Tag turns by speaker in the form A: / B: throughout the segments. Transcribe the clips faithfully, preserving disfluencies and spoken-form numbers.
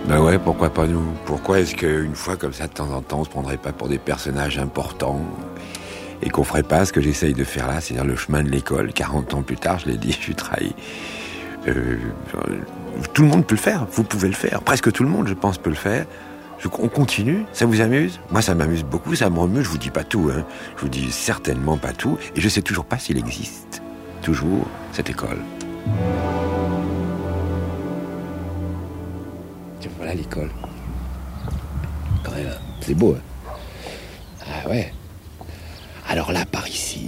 A: Ben ouais, pourquoi pas nous? Pourquoi est-ce qu'une fois comme ça, de temps en temps, on se prendrait pas pour des personnages importants et qu'on ferait pas ce que j'essaye de faire là, c'est-à-dire le chemin de l'école? quarante ans plus tard, je l'ai dit, je suis trahi. Euh, tout le monde peut le faire, vous pouvez le faire. Presque tout le monde, je pense, peut le faire. Je, on continue, ça vous amuse? Moi, ça m'amuse beaucoup, ça me remue, je vous dis pas tout, hein. Je vous dis certainement pas tout, et je sais toujours pas s'il existe. Toujours, cette école. Voilà l'école. C'est beau, hein? Ah ouais. Alors là, par ici,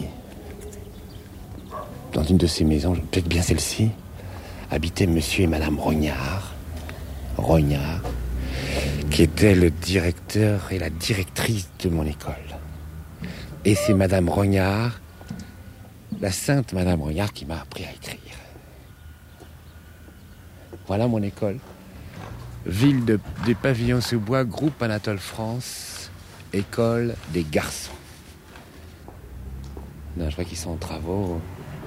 A: dans une de ces maisons, peut-être bien celle-ci, habitaient monsieur et madame Rognard. Rognard, qui était le directeur et la directrice de mon école. Et c'est madame Rognard, la sainte madame Rognard, qui m'a appris à écrire. Voilà mon école. Ville de, des pavillons sous bois, groupe Anatole France, école des garçons. Non, je vois qu'ils sont en travaux.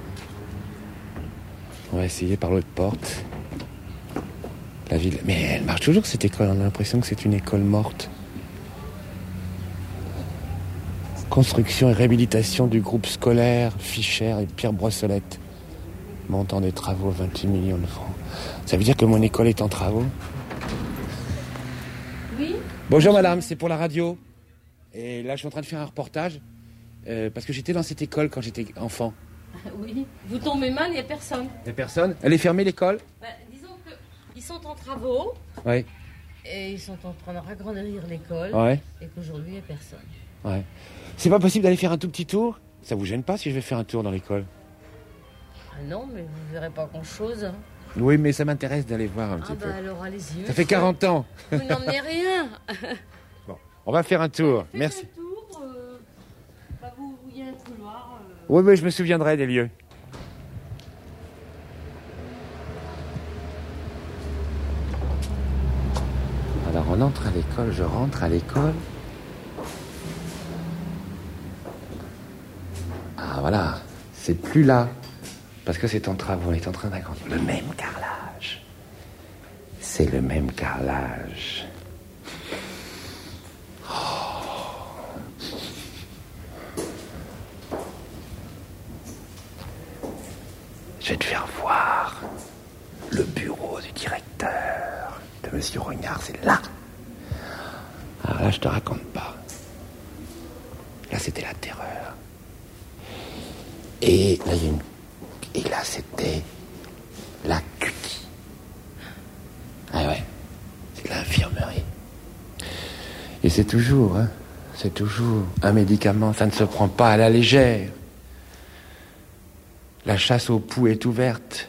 A: On va essayer par l'autre porte. La ville. Mais elle marche toujours cette école, on a l'impression que c'est une école morte. Construction et réhabilitation du groupe scolaire Fischer et Pierre Brossolette. Montant des travaux, vingt-huit millions de francs. Ça veut dire que mon école est en travaux?
B: Oui.
A: Bonjour madame, c'est pour la radio. Et là je suis en train de faire un reportage euh, parce que j'étais dans cette école quand j'étais enfant.
B: Oui. Vous tombez mal, il n'y a personne.
A: Il n'y a personne? Elle est fermée l'école?
B: Bah, disons qu'ils sont en travaux.
A: Oui.
B: Et ils sont en train de ragrandir l'école.
A: Ouais.
B: Et qu'aujourd'hui il n'y a personne.
A: Ouais. C'est pas possible d'aller faire un tout petit tour? Ça vous gêne pas si je vais faire un tour dans l'école?
B: Ah non, mais vous verrez pas grand-chose. Hein.
A: Oui, mais ça m'intéresse d'aller voir un
B: ah
A: petit
B: bah
A: peu.
B: alors allez-y.
A: Ça fait quarante ans.
B: Vous n'emmenez rien.
A: Bon, on va faire un tour.
B: Faites
A: Merci.
B: un tour, euh, bah vous, il y a un couloir. Euh...
A: Oui, mais je me souviendrai des lieux. Alors on entre à l'école, je rentre à l'école. Ah voilà, c'est plus là. Parce que c'est en travaux, on est en train d'agrandir. Le même carrelage. C'est le même carrelage. Oh. Je vais te faire voir le bureau du directeur de monsieur Rognard, c'est là. Alors là, je te raconte pas. Là, c'était la terreur. Et là, il y a une... Et là, c'était la C U T I. Ah ouais, c'est l'infirmerie. Et c'est toujours, hein, c'est toujours un médicament, ça ne se prend pas à la légère. La chasse au poux est ouverte.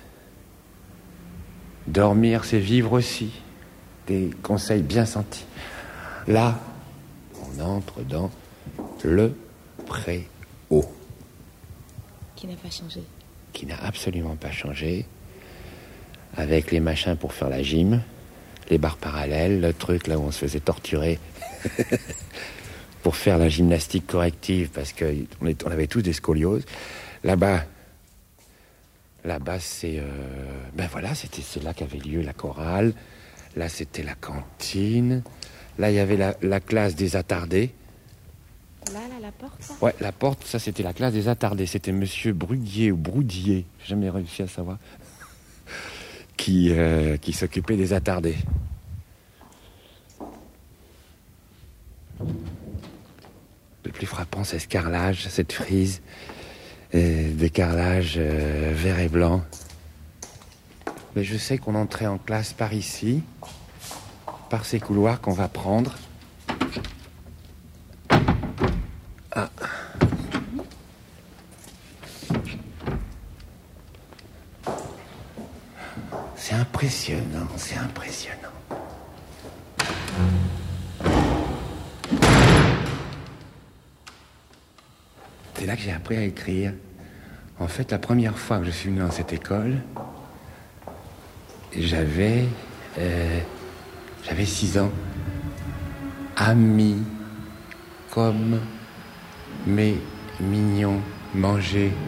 A: Dormir, c'est vivre aussi. Des conseils bien sentis. Là, on entre dans le préau.
B: Qui n'a pas changé.
A: Qui n'a absolument pas changé. Avec les machins pour faire la gym, les barres parallèles, le truc là où on se faisait torturer pour faire la gymnastique corrective parce qu'on on avait tous des scolioses. Là-bas, là-bas c'est... Euh, ben voilà, c'était, c'est là qu'avait lieu la chorale. Là, c'était la cantine. Là, il y avait la, la classe des attardés.
B: Là, là, la porte ça
A: Ouais, la porte, ça, c'était la classe des attardés. C'était monsieur Brudier ou Broudier, j'ai jamais réussi à savoir, qui, euh, qui s'occupait des attardés. Le plus frappant, c'est ce carrelage, cette frise, euh, des carrelages euh, vert et blanc. Mais je sais qu'on entrait en classe par ici, par ces couloirs qu'on va prendre. Ah. C'est impressionnant, c'est impressionnant. C'est là que j'ai appris à écrire. En fait, la première fois que je suis venu dans cette école, j'avais, euh, j'avais six ans. Amis, comme mes mignons, manger